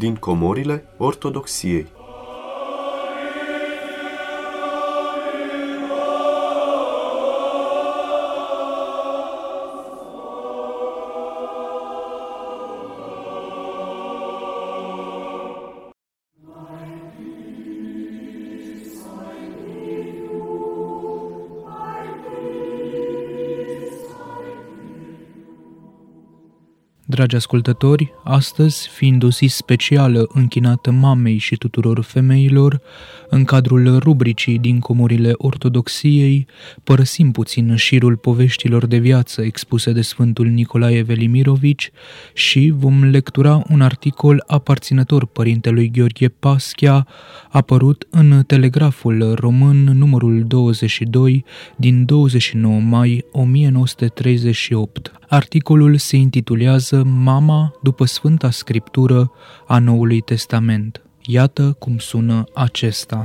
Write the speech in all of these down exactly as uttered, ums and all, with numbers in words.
din comorile ortodoxiei. Dragi ascultători, astăzi, fiind o zi specială închinată mamei și tuturor femeilor, în cadrul rubricii din comorile ortodoxiei, părăsim puțin șirul poveștilor de viață expuse de Sfântul Nicolae Velimirovici și vom lectura un articol aparținător părintelui Gheorghe Paschia, apărut în Telegraful Român numărul douăzeci și doi din douăzeci și nouă mai o mie nouă sute treizeci și opt. Articolul se intitulează Mama după Sfânta Scriptură a Noului Testament. Iată cum sună acesta.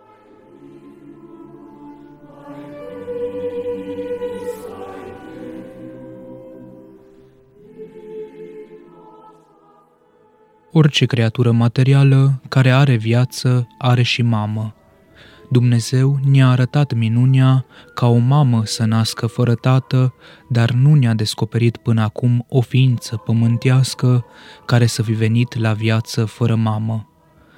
Orice creatură materială care are viață are și mamă. Dumnezeu ne-a arătat minunea ca o mamă să nască fără tată, dar nu ne-a descoperit până acum o ființă pământească care să fi venit la viață fără mamă.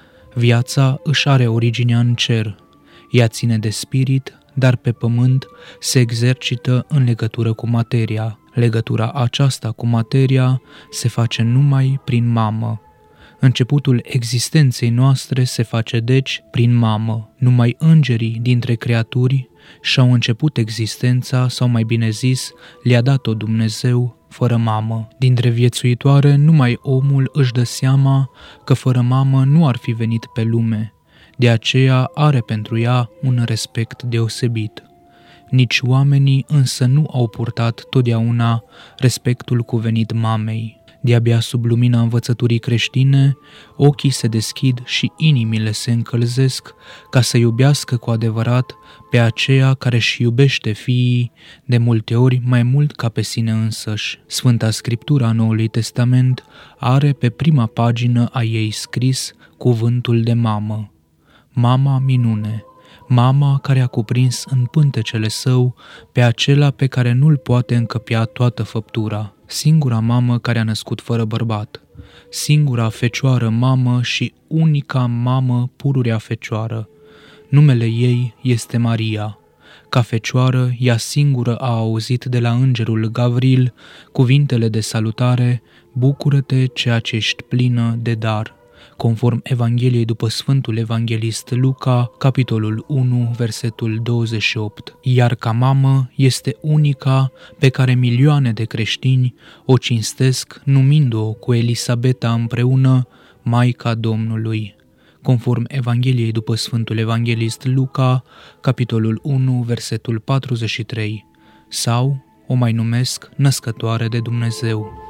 Viața își are originea în cer, ea ține de spirit, dar pe pământ se exercită în legătură cu materia. Legătura aceasta cu materia se face numai prin mamă. Începutul existenței noastre se face deci prin mamă. Numai îngerii dintre creaturi și-au început existența, sau mai bine zis, le-a dat-o Dumnezeu fără mamă. Dintre viețuitoare, numai omul își dă seama că fără mamă nu ar fi venit pe lume. De aceea are pentru ea un respect deosebit. Nici oamenii însă nu au purtat totdeauna respectul cuvenit mamei. De-abia sub lumina învățăturii creștine, ochii se deschid și inimile se încălzesc ca să iubească cu adevărat pe aceea care își iubește fiii, de multe ori mai mult ca pe sine însăși. Sfânta Scriptură a Noului Testament are pe prima pagină a ei scris cuvântul de mamă. Mama minune, mama care a cuprins în pântecele său pe acela pe care nu-l poate încăpea toată făptura. Singura mamă care a născut fără bărbat, singura fecioară mamă și unica mamă pururea fecioară. Numele ei este Maria. Ca fecioară, ea singură a auzit de la îngerul Gavril cuvintele de salutare: bucură-te, ceea ce ești plină de dar, conform Evangheliei după Sfântul Evanghelist Luca, capitolul unu, versetul douăzeci și opt. Iar ca mamă este unica pe care milioane de creștini o cinstesc, numindu-o cu Elisabeta împreună Maica Domnului, conform Evangheliei după Sfântul Evanghelist Luca, capitolul unu, versetul patruzeci și trei, sau o mai numesc născătoare de Dumnezeu.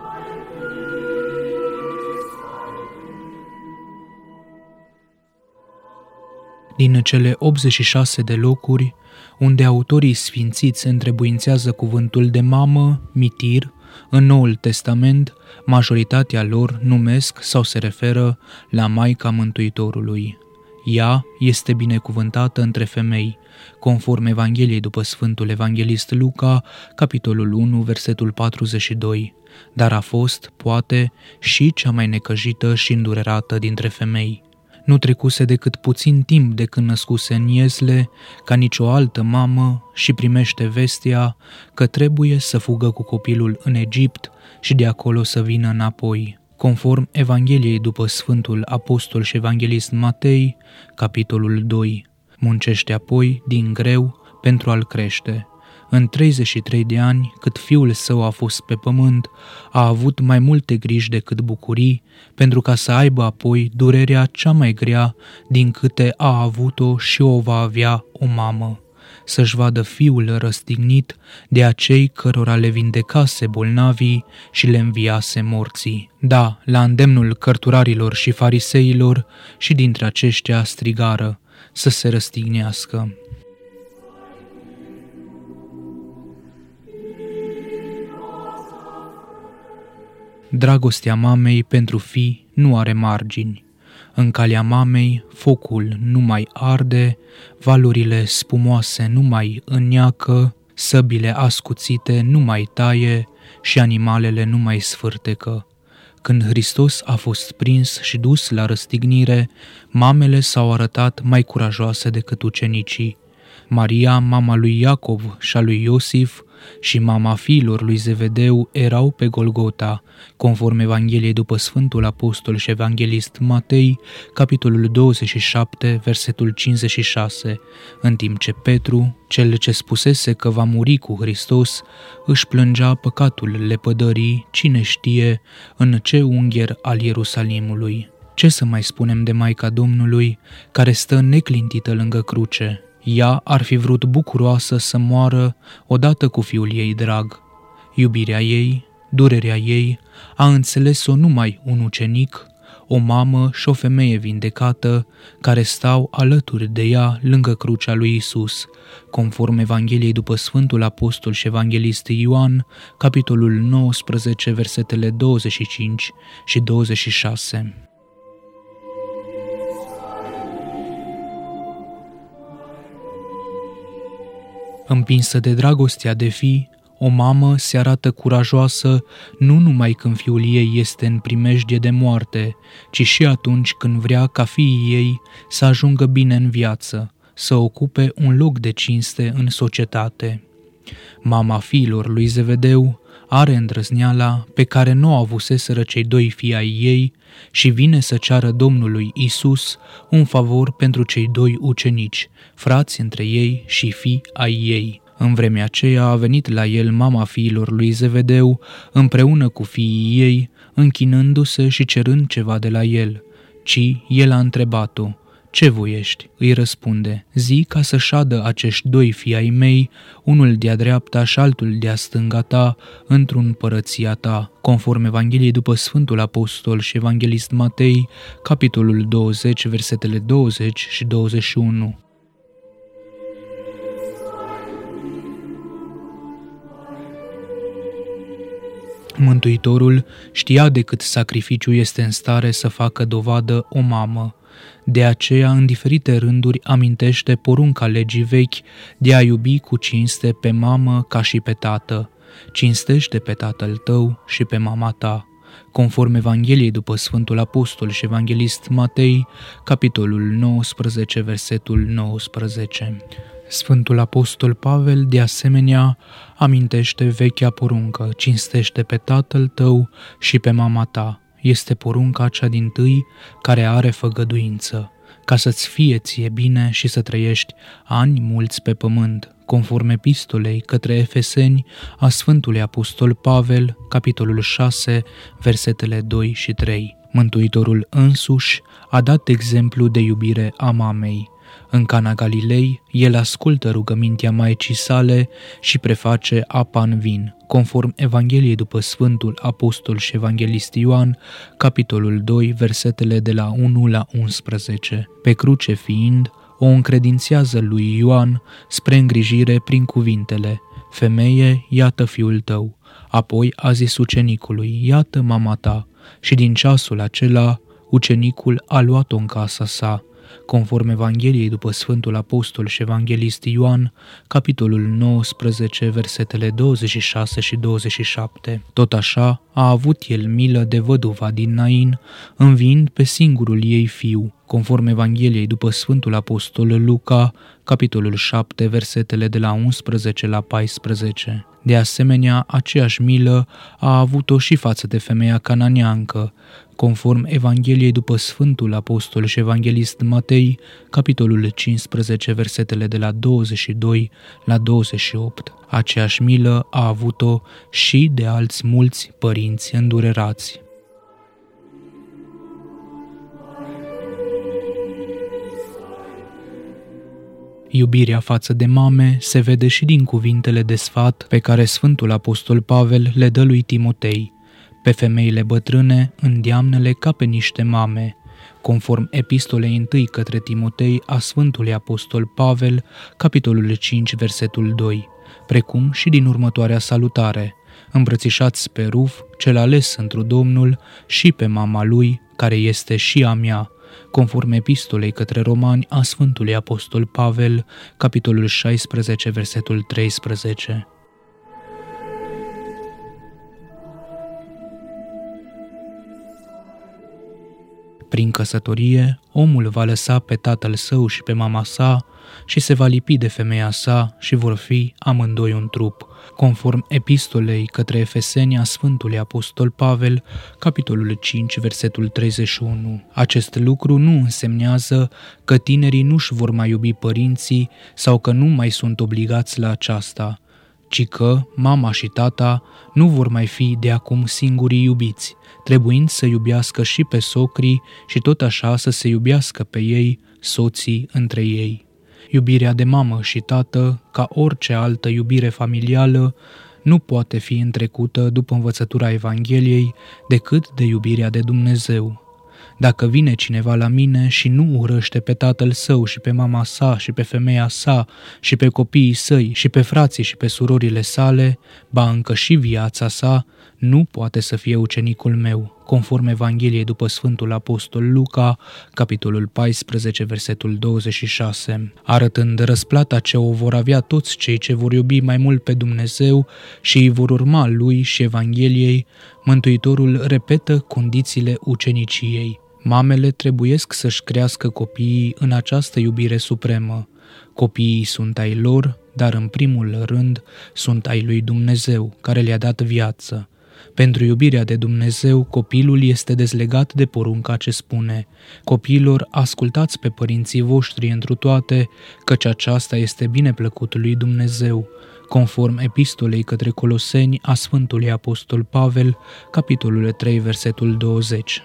Din cele optzeci și șase de locuri unde autorii sfințiți întrebuințează cuvântul de mamă, mitir, în Noul Testament, majoritatea lor numesc sau se referă la Maica Mântuitorului. Ea este binecuvântată între femei, conform Evangheliei după Sfântul Evanghelist Luca, capitolul unu, versetul patruzeci și doi, dar a fost, poate, și cea mai necăjită și îndurerată dintre femei. Nu trecuse decât puțin timp de când născuse în iezle, ca nicio altă mamă, și primește vestea că trebuie să fugă cu copilul în Egipt și de acolo să vină înapoi. Conform Evangheliei după Sfântul Apostol și Evanghelist Matei, capitolul doi, muncește apoi din greu pentru a-l crește. În treizeci și trei de ani, cât fiul său a fost pe pământ, a avut mai multe griji decât bucurii, pentru ca să aibă apoi durerea cea mai grea din câte a avut-o și o va avea o mamă, să-și vadă fiul răstignit de acei cărora le vindecase bolnavii și le înviase morții. Da, la îndemnul cărturarilor și fariseilor, și dintre aceștia strigară să se răstignească. Dragostea mamei pentru fii nu are margini. În calea mamei focul nu mai arde, valurile spumoase nu mai înneacă, săbile ascuțite nu mai taie și animalele nu mai sfârtecă. Când Hristos a fost prins și dus la răstignire, mamele s-au arătat mai curajoase decât ucenicii. Maria, mama lui Iacov și a lui Iosif, și mama fiilor lui Zevedeu erau pe Golgota, conform Evangheliei după Sfântul Apostol și Evanghelist Matei, capitolul douăzeci și șapte, versetul cincizeci și șase, în timp ce Petru, cel ce spusese că va muri cu Hristos, își plângea păcatul lepădării, cine știe, în ce ungher al Ierusalimului. Ce să mai spunem de Maica Domnului, care stă neclintită lângă cruce? Ea ar fi vrut bucuroasă să moară odată cu fiul ei drag. Iubirea ei, durerea ei, a înțeles-o numai un ucenic, o mamă și o femeie vindecată, care stau alături de ea lângă crucea lui Isus, conform Evangheliei după Sfântul Apostol și Evanghelist Ioan, capitolul nouăsprezece, versetele douăzeci și cinci și douăzeci și șase. Împinsă de dragostea de fi, o mamă se arată curajoasă nu numai când fiul ei este în primejdie de moarte, ci și atunci când vrea ca fiii ei să ajungă bine în viață, să ocupe un loc de cinste în societate. Mama fiilor lui Zevedeu are îndrăzneala pe care nu o avuseseră cei doi fii ai ei și vine să ceară Domnului Isus un favor pentru cei doi ucenici, frați între ei și fii ai ei. În vremea aceea a venit la el mama fiilor lui Zevedeu împreună cu fiii ei, închinându-se și cerând ceva de la el, ci el a întrebat-o: „Ce voiești?” Îi răspunde: „Zi ca să șadă acești doi fii ai mei, unul de-a dreapta și altul de-a stânga ta, într-un împărăția ta”, conform Evangheliei după Sfântul Apostol și Evanghelist Matei, capitolul douăzeci, versetele douăzeci și douăzeci și unu. Mântuitorul știa de cât sacrificiu este în stare să facă dovadă o mamă. De aceea, în diferite rânduri, amintește porunca legii vechi de a iubi cu cinste pe mamă ca și pe tată. Cinstește pe tatăl tău și pe mama ta, conform Evangheliei după Sfântul Apostol și Evanghelist Matei, capitolul nouăsprezece, versetul nouăsprezece. Sfântul Apostol Pavel, de asemenea, amintește vechea poruncă: cinstește pe tatăl tău și pe mama ta. Este porunca cea dintâi care are făgăduință, ca să-ți fie ție bine și să trăiești ani mulți pe pământ, conform epistolei către Efeseni a Sfântului Apostol Pavel, capitolul șase, versetele doi și trei. Mântuitorul însuși a dat exemplu de iubire a mamei. În Cana Galilei, el ascultă rugămintea maicii sale și preface apa în vin, conform Evangheliei după Sfântul Apostol și Evanghelist Ioan, capitolul doi, versetele de la unu la unsprezece. Pe cruce fiind, o încredințează lui Ioan spre îngrijire prin cuvintele: „Femeie, iată fiul tău”. Apoi a zis ucenicului: „Iată mama ta”, și din ceasul acela ucenicul a luat-o în casa sa, conform Evangheliei după Sfântul Apostol și Evanghelist Ioan, capitolul nouăsprezece, versetele douăzeci și șase și douăzeci și șapte. Tot așa a avut el milă de văduva din Nain, înviind pe singurul ei fiu, conform Evangheliei după Sfântul Apostol Luca, capitolul șapte, versetele de la unsprezece la paisprezece. De asemenea, aceeași milă a avut-o și față de femeia cananeancă, conform Evangheliei după Sfântul Apostol și Evanghelist Matei, capitolul cincisprezece, versetele de la douăzeci și doi la douăzeci și opt. Aceeași milă a avut-o și de alți mulți părinți îndurerați. Iubirea față de mame se vede și din cuvintele de sfat pe care Sfântul Apostol Pavel le dă lui Timotei: „Pe femeile bătrâne îndeamnă-le ca pe niște mame”, conform epistolei întâi către Timotei a Sfântului Apostol Pavel, capitolul cinci, versetul doi, precum și din următoarea salutare: „Îmbrățișați pe Ruf, cel ales întru Domnul, și pe mama lui, care este și a mea, conform epistolei către Romani a Sfântului Apostol Pavel, capitolul șaisprezece, versetul treisprezece. Prin căsătorie, omul va lăsa pe tatăl său și pe mama sa și se va lipi de femeia sa și vor fi amândoi un trup, conform epistolei către Efeseni a Sfântului Apostol Pavel, capitolul cinci, versetul treizeci și unu. Acest lucru nu însemnează că tinerii nu-și vor mai iubi părinții sau că nu mai sunt obligați la aceasta, ci că mama și tata nu vor mai fi de acum singurii iubiți, trebuind să iubească și pe socrii și tot așa să se iubească pe ei, soții între ei. Iubirea de mamă și tată, ca orice altă iubire familială, nu poate fi întrecută după învățătura Evangheliei decât de iubirea de Dumnezeu. Dacă vine cineva la mine și nu urăște pe tatăl său și pe mama sa și pe femeia sa și pe copiii săi și pe frații și pe surorile sale, ba încă și viața sa, nu poate să fie ucenicul meu, conform Evangheliei după Sfântul Apostol Luca, capitolul paisprezece, versetul douăzeci și șase, arătând răsplata ce o vor avea toți cei ce vor iubi mai mult pe Dumnezeu și îi vor urma lui și Evangheliei. Mântuitorul repetă condițiile uceniciei. Mamele trebuiesc să-și crească copiii în această iubire supremă. Copiii sunt ai lor, dar în primul rând sunt ai lui Dumnezeu, care le-a dat viață. Pentru iubirea de Dumnezeu, copilul este dezlegat de porunca ce spune: copiilor, ascultați pe părinții voștri întru toate, căci aceasta este bineplăcut lui Dumnezeu, conform epistolei către Coloseni a Sfântului Apostol Pavel, capitolul trei, versetul douăzeci.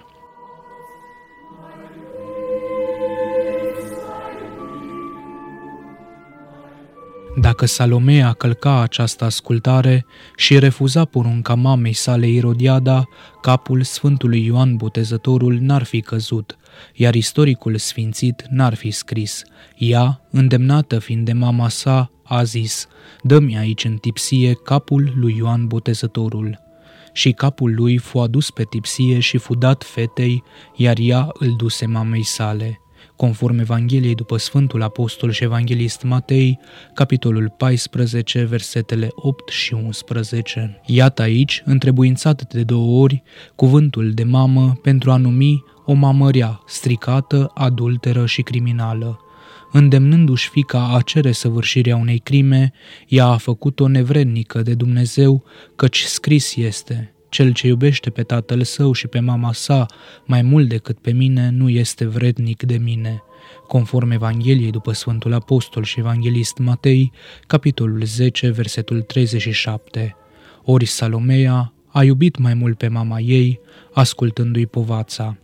Dacă Salomea călca această ascultare și refuza porunca mamei sale Irodiada, capul Sfântului Ioan Botezătorul n-ar fi căzut, iar istoricul sfințit n-ar fi scris: ea, îndemnată fiind de mama sa, a zis: dă-mi aici în tipsie capul lui Ioan Botezătorul. Și capul lui fu adus pe tipsie și fu dat fetei, iar ea îl duse mamei sale. Conform Evangheliei după Sfântul Apostol și Evanghelist Matei, capitolul paisprezece, versetele opt și unsprezece. Iată aici, întrebuințat de două ori, cuvântul de mamă pentru a numi o mamă rea, stricată, adulteră și criminală. Îndemnându-și fiica a cere săvârșirea unei crime, ea a făcut-o nevrednică de Dumnezeu, căci scris este: cel ce iubește pe tatăl său și pe mama sa mai mult decât pe mine nu este vrednic de mine. Conform Evangheliei după Sfântul Apostol și Evanghelist Matei, capitolul zece, versetul treizeci și șapte. Ori Salomea a iubit mai mult pe mama ei, ascultându-i povața.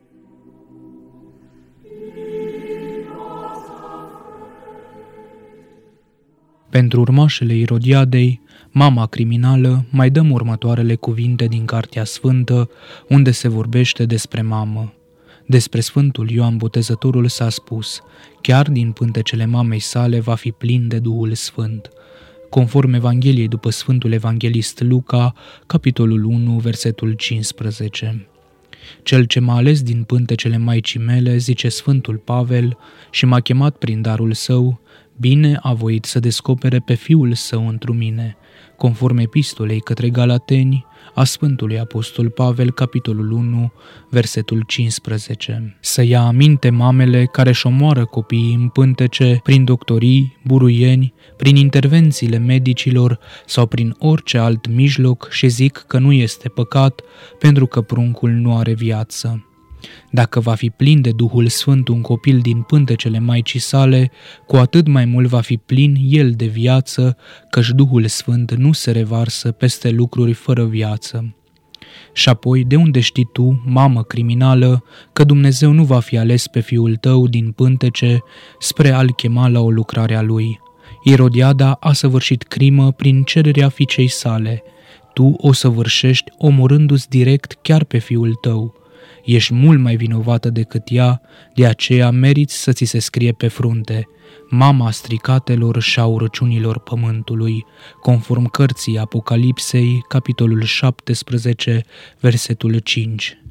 Pentru urmașele Irodiadei, mama criminală, mai dăm următoarele cuvinte din Cartea Sfântă, unde se vorbește despre mamă. Despre Sfântul Ioan Botezătorul s-a spus: chiar din pântecele mamei sale va fi plin de Duhul Sfânt. Conform Evangheliei după Sfântul Evanghelist Luca, capitolul unu, versetul cincisprezece. Cel ce m-a ales din pântecele maicii mele, zice Sfântul Pavel, și m-a chemat prin darul său, bine a voit să descopere pe Fiul Său întru mine, conform epistolei către Galateni a Sfântului Apostol Pavel, capitolul unu, versetul cincisprezece. Să ia aminte mamele care își omoară copiii în pântece, prin doctorii, buruieni, prin intervențiile medicilor sau prin orice alt mijloc și zic că nu este păcat, pentru că pruncul nu are viață. Dacă va fi plin de Duhul Sfânt un copil din pântecele maicii sale, cu atât mai mult va fi plin el de viață, căci Duhul Sfânt nu se revarsă peste lucruri fără viață. Și apoi, de unde știi tu, mamă criminală, că Dumnezeu nu va fi ales pe fiul tău din pântece spre a-l chema la o lucrare a lui? Irodiada a săvârșit crimă prin cererea fiicei sale. Tu o săvârșești omorându-ți direct chiar pe fiul tău. Ești mult mai vinovată decât ea, de aceea meriți să ți se scrie pe frunte: mama stricatelor și a urăciunilor pământului, conform cărții Apocalipsei, capitolul șaptesprezece, versetul cinci.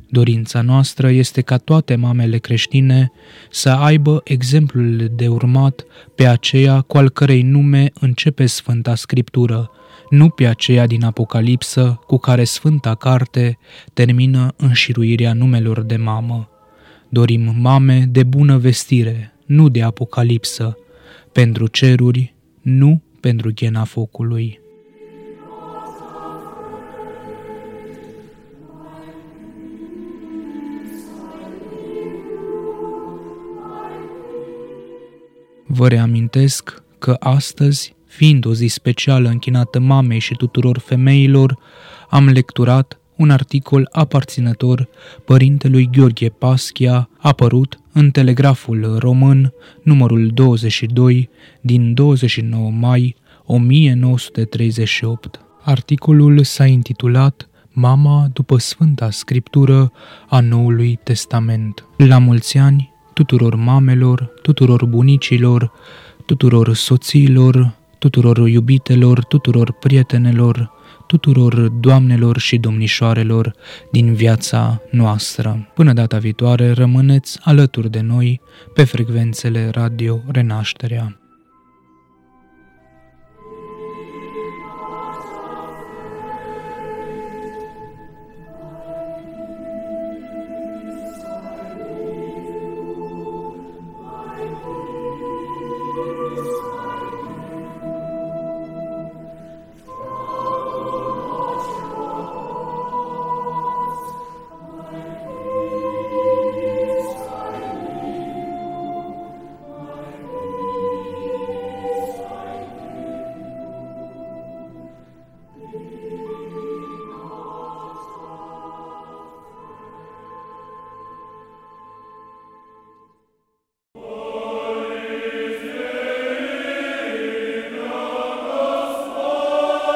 Dorința noastră este ca toate mamele creștine să aibă exemplul de urmat pe aceea cu al cărei nume începe Sfânta Scriptură, nu pe aceea din Apocalipsă cu care Sfânta Carte termină înșiruirea numelor de mamă. Dorim mame de bună vestire, nu de Apocalipsă, pentru ceruri, nu pentru ghena focului. Vă reamintesc că astăzi, fiind o zi specială închinată mamei și tuturor femeilor, am lecturat un articol aparținător părintelui Gheorghe Paschia, apărut în Telegraful Român, numărul douăzeci și doi, din douăzeci și nouă mai o mie nouă sute treizeci și opt. Articolul s-a intitulat Mama după Sfânta Scriptură a Noului Testament. La mulți ani tuturor mamelor, tuturor bunicilor, tuturor soțiilor, tuturor iubitelor, tuturor prietenelor, tuturor doamnelor și domnișoarelor din viața noastră. Până data viitoare, rămâneți alături de noi pe frecvențele Radio Renașterea.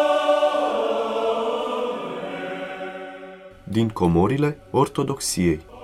Din comorile Ortodoxiei.